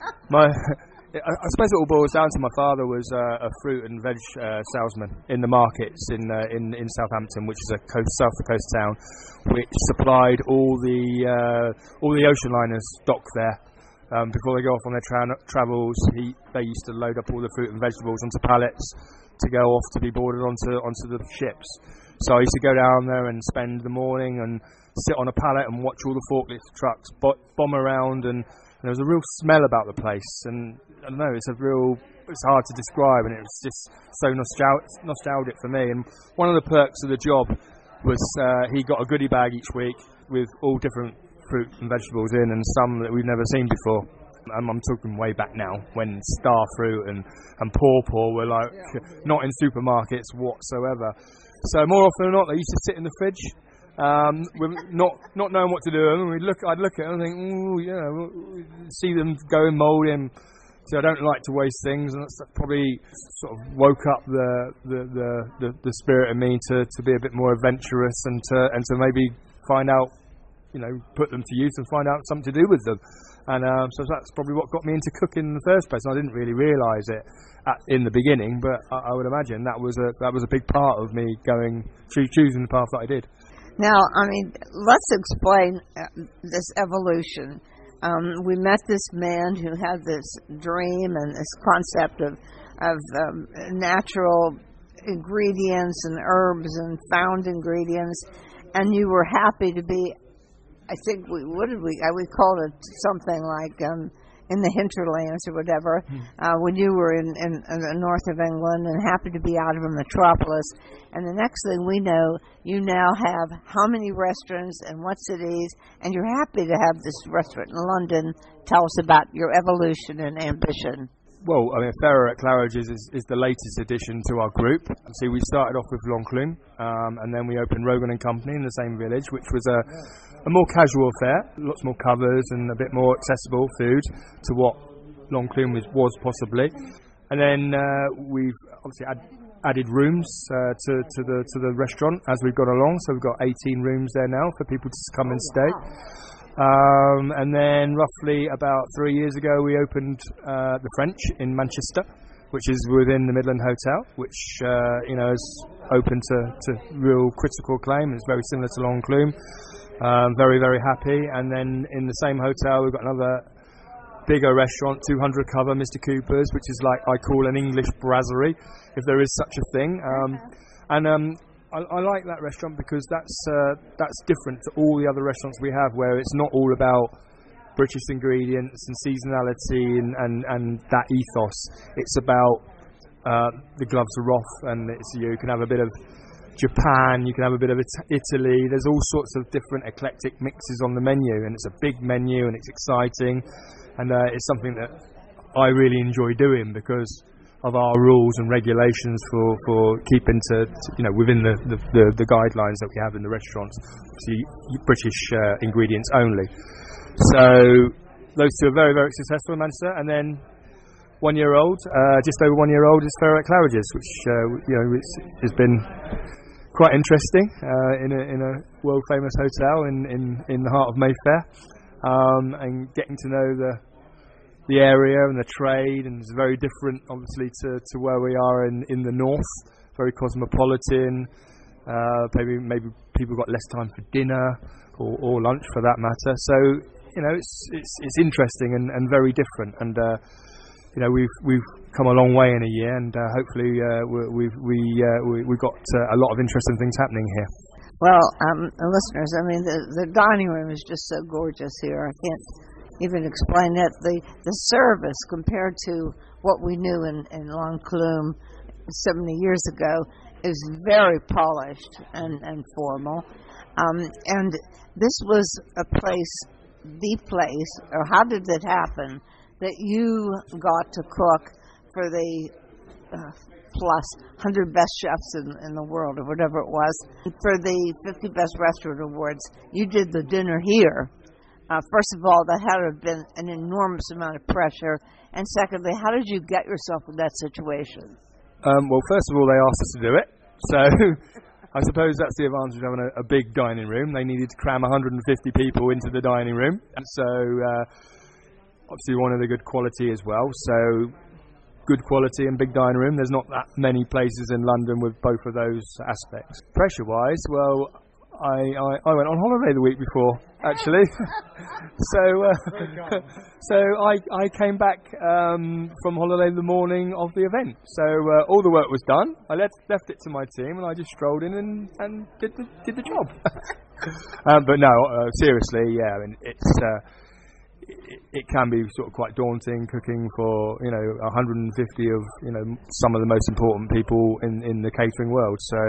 I suppose it all boils down to my father was a fruit and veg salesman in the markets in Southampton, which is a South Coast town, which supplied all the ocean liners dock there. Before they go off on their travels, they used to load up all the fruit and vegetables onto pallets to go off to be boarded onto the ships. So I used to go down there and spend the morning and sit on a pallet and watch all the forklift trucks bomb around, and there was a real smell about the place, and I don't know, it's hard to describe, and it was just so nostalgic for me. And one of the perks of the job was he got a goodie bag each week with all different fruit and vegetables in, and some that we've never seen before. I'm talking way back now, when star fruit and pawpaw were not in supermarkets whatsoever. So more often than not, they used to sit in the fridge, with not knowing what to do. And I'd look at them and think, see them go in mould in. So I don't like to waste things, and that's probably sort of woke up the spirit in me to be a bit more adventurous and to maybe find out, put them to use and find out something to do with them. And so that's probably what got me into cooking in the first place. And I didn't really realise it in the beginning, but I would imagine that was a big part of me choosing the path that I did. Now, let's explain this evolution. we met this man who had this dream and this concept of natural ingredients and herbs and found ingredients, and you were happy to be. I think we called it something like in the hinterlands or whatever, when you were in the north of England and happy to be out of a metropolis. And the next thing we know, you now have how many restaurants and what cities, and you're happy to have this restaurant in London. Tell us about your evolution and ambition. Well, I mean, Ferrer at Claridge's is the latest addition to our group. See, we started off with L'Enclume, and then we opened Rogan & Company in the same village, which was a more casual affair, lots more covers and a bit more accessible food to what L'Enclume was possibly. And then we've obviously added rooms to the restaurant as we've gone along. So we've got 18 rooms there now for people to come and stay. And then roughly about 3 years ago, we opened the French in Manchester, which is within the Midland Hotel, which is open to real critical acclaim. It's very similar to L'Enclume. Very, very happy. And then in the same hotel, we've got another bigger restaurant, 200 cover, Mr. Cooper's, which is like I call an English brasserie, if there is such a thing. I like that restaurant because that's different to all the other restaurants we have, where it's not all about British ingredients and seasonality and that ethos. It's about the gloves are off, and you can have a bit of Japan, you can have a bit of Italy. There's all sorts of different eclectic mixes on the menu, and it's a big menu and it's exciting, and it's something that I really enjoy doing because of our rules and regulations for keeping to within the guidelines that we have in the restaurants, obviously British ingredients only. So those two are very, very successful in Manchester. And then 1 year old, just over 1 year old, is Ferrer at Claridge's, which has been quite interesting in a world famous hotel in the heart of Mayfair, and getting to know the area and the trade, and it's very different obviously to where we are in the north, very cosmopolitan. Maybe people got less time for dinner or lunch for that matter, so it's interesting and very different, and we've come a long way in a year, and hopefully we've got a lot of interesting things happening here. Well, listeners, I mean the dining room is just so gorgeous here. I can't even explain it. The service compared to what we knew in L'Enclume 70 years ago is very polished and formal. And this was the place, or how did it happen that you got to cook for the plus 100 best chefs in the world, or whatever it was, for the 50 Best Restaurant Awards? You did the dinner here. First of all, that had to have been an enormous amount of pressure. And secondly, how did you get yourself in that situation? Well, first of all, they asked us to do it. So I suppose that's the advantage of having a big dining room. They needed to cram 150 people into the dining room. And so obviously we wanted a good quality as well. So good quality and big dining room. There's not that many places in London with both of those aspects. Pressure-wise, well, I went on holiday the week before, actually. So I came back from holiday the morning of the event. So all the work was done. I left it to my team, and I just strolled in and did the job. But no, seriously, yeah. I mean, it can be sort of quite daunting cooking for 150 of some of the most important people in the catering world. So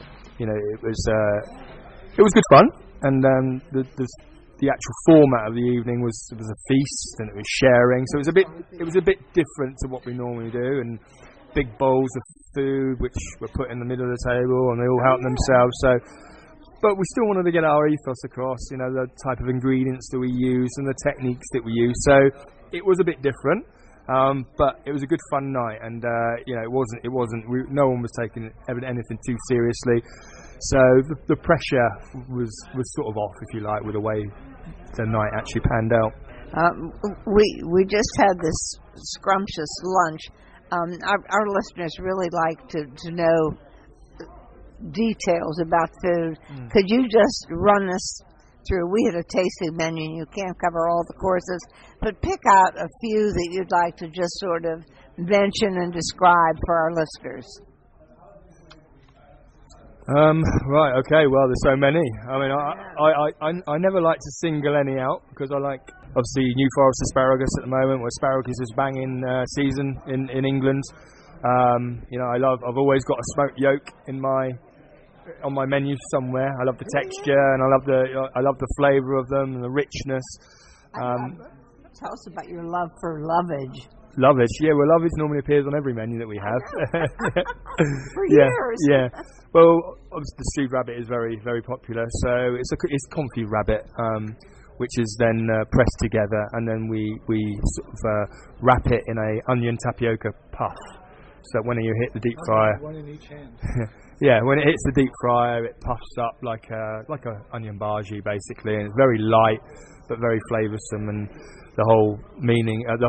it was good fun, and the actual format of the evening was a feast, and it was sharing. So it was a bit different to what we normally do, and big bowls of food which were put in the middle of the table, and they all helped themselves. So, but we still wanted to get our ethos across, the type of ingredients that we use and the techniques that we use. So it was a bit different, but it was a good fun night, and it wasn't. No one was taking anything too seriously. So the pressure was sort of off, if you like, with the way the night actually panned out. We just had this scrumptious lunch. Our listeners really like to know details about food. Could you just run us through. We had a tasting menu, and you can't cover all the courses, but pick out a few that you'd like to just sort of mention and describe for our listeners. Right, okay, well, there's so many. I mean, I never like to single any out because I like, obviously, New Forest asparagus at the moment, where asparagus is banging season in England. I've always got a smoked yolk on my menu somewhere. I love the texture and I love the flavour of them and the richness. Tell us about your love for lovage. Lovage, yeah. Well, lovage normally appears on every menu that we have. For years. Yeah. Well, obviously the stewed rabbit is very, very popular. So it's confit rabbit, which is then pressed together, and then we sort of wrap it in a onion tapioca puff. So when you hit the deep fryer, one in each hand. Yeah, when it hits the deep fryer, it puffs up like a onion bhaji basically, and it's very light but very flavoursome. And the whole meaning, the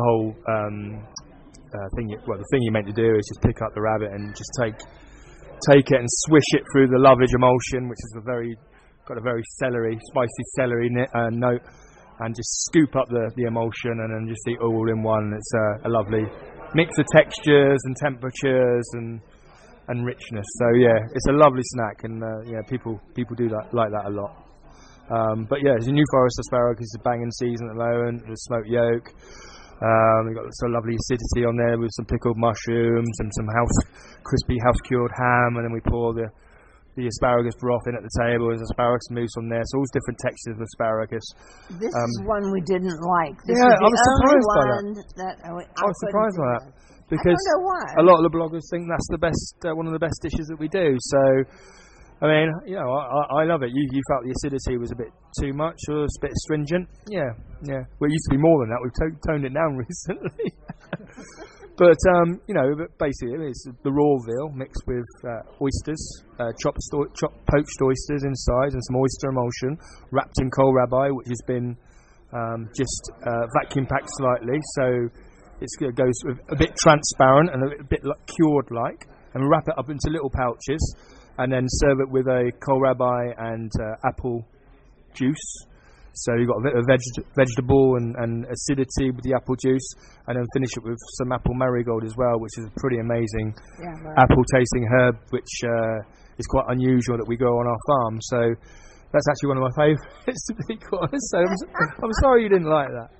thing you're meant to do is just pick up the rabbit and just take it and swish it through the lovage emulsion, which is got a very spicy celery note, and just scoop up the emulsion and then just eat all in one. It's a lovely mix of textures and temperatures and richness. So yeah, it's a lovely snack, and people do like that a lot. But yeah, the New Forest asparagus is a banging season at the moment. The smoked yolk. We've got some lovely acidity on there with some pickled mushrooms and some crispy house cured ham, and then we pour the asparagus broth in at the table. There's asparagus mousse on there, so all different textures of asparagus. This is one we didn't like. This yeah, was the surprised by that. I was surprised by that because I don't know why. A lot of the bloggers think that's the best, one of the best dishes that we do. So, I mean, I love it. You felt the acidity was a bit too much, or a bit astringent. Yeah. Well, it used to be more than that. We've toned it down recently. But basically it's the raw veal mixed with oysters, chopped poached oysters inside, and some oyster emulsion, wrapped in kohlrabi, which has been just vacuum packed slightly, so it goes a bit transparent and a bit cured like, and we wrap it up into little pouches, and then serve it with a kohlrabi and apple juice. So you've got a bit of vegetable and acidity with the apple juice, and then finish it with some apple marigold as well, which is a pretty amazing apple tasting herb, which is quite unusual that we grow on our farm. So that's actually one of my favourites, to be quite honest. So I'm sorry you didn't like that.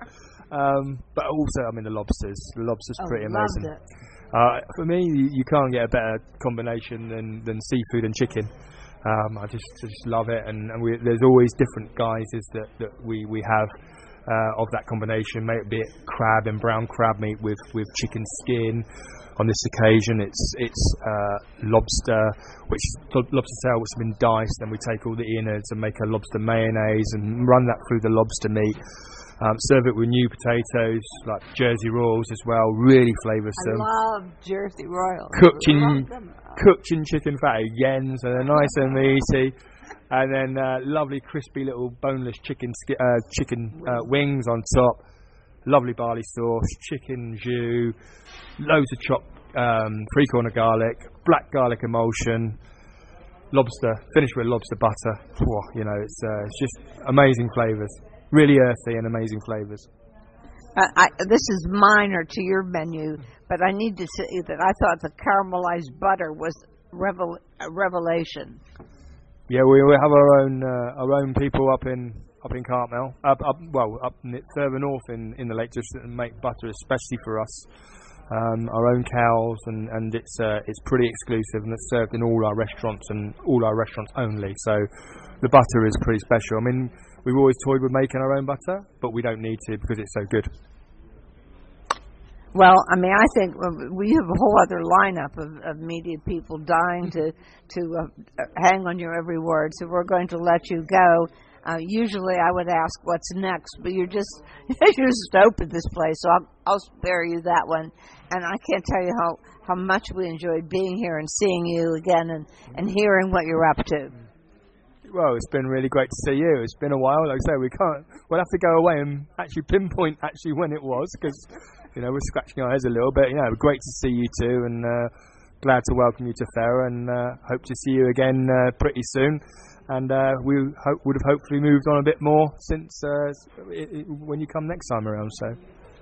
But also, I mean, the lobster's pretty amazing. For me, you can't get a better combination than seafood and chicken. I just love it, and there's always different guises that we have of that combination. Be it crab and brown crab meat with chicken skin. On this occasion, it's lobster, lobster tail which has been diced. Then we take all the innards and make a lobster mayonnaise and run that through the lobster meat. Serve it with new potatoes, like Jersey Royals as well, really flavoursome. I love Jersey Royals. Cooked in chicken fat again, so they're nice and meaty. And then lovely crispy little boneless chicken wings on top. Lovely barley sauce, chicken jus, loads of chopped 3-corner garlic, black garlic emulsion, lobster, finished with lobster butter. It's just amazing flavours. Really earthy and amazing flavours. This is minor to your menu, but I need to say that I thought the caramelized butter was a revelation. Yeah, we have our own people up in Cartmel, up further north in the Lake District, and make butter especially for us. Our own cows, and it's pretty exclusive, and it's served in all our restaurants and all our restaurants only. So the butter is pretty special. I mean, we've always toyed with making our own butter, but we don't need to because it's so good. Well, I mean, I think we have a whole other lineup of media people dying to hang on your every word, so we're going to let you go. Usually I would ask what's next, but you're just opened this place, so I'll spare you that one. And I can't tell you how much we enjoyed being here and seeing you again and hearing what you're up to. Well, it's been really great to see you. It's been a while. Like I say, we'll have to go away and actually pinpoint when it was, because we're scratching our heads a little bit. Great to see you too, and glad to welcome you to Fera, and hope to see you again pretty soon. and we would have hopefully moved on a bit more since when you come next time around. So.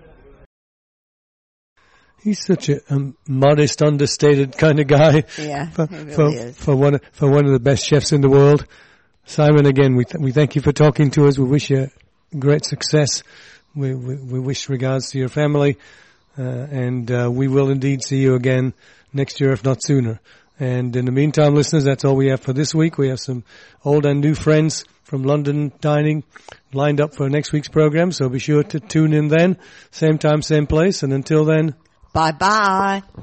He's such a modest, understated kind of guy. Yeah, he really is. For one of the best chefs in the world. Simon, again, we thank you for talking to us. We wish you great success. We wish regards to your family, and we will indeed see you again next year, if not sooner. And in the meantime, listeners, that's all we have for this week. We have some old and new friends from London Dining lined up for next week's program, so be sure to tune in then. Same time, same place, and until then, bye-bye.